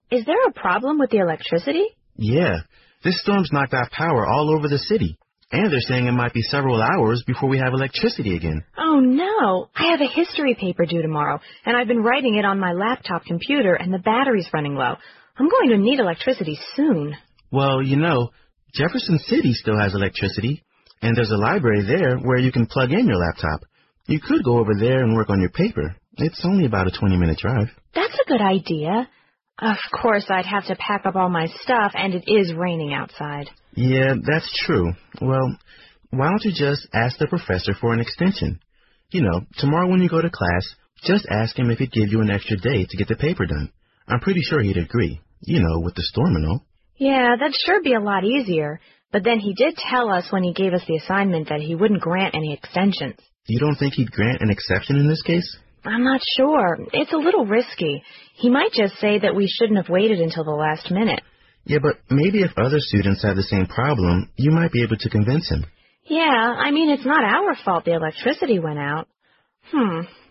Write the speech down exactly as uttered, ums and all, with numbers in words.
Is there a problem with the electricity? Yeah, this storm's knocked out power all over the city. And they're saying it might be several hours before we have electricity again. Oh, no. I have a history paper due tomorrow, and I've been writing it on my laptop computer, and the battery's running low. I'm going to need electricity soon. Well, you know, Jefferson City still has electricity, and there's a library there where you can plug in your laptop. You could go over there and work on your paper. It's only about a twenty-minute drive. That's a good idea. Of course, I'd have to pack up all my stuff, and it is raining outside. Yeah, that's true. Well, why don't you just ask the professor for an extension? You know, tomorrow when you go to class, just ask him if he'd give you an extra day to get the paper done. I'm pretty sure he'd agree, you know, with the storm and all. Yeah, that'd sure be a lot easier. But then he did tell us when he gave us the assignment that he wouldn't grant any extensions. You don't think he'd grant an exception in this case? I'm not sure. It's a little risky. He might just say that we shouldn't have waited until the last minute. Yeah, but maybe if other students have the same problem, you might be able to convince him. Yeah, I mean, it's not our fault the electricity went out. Hmm,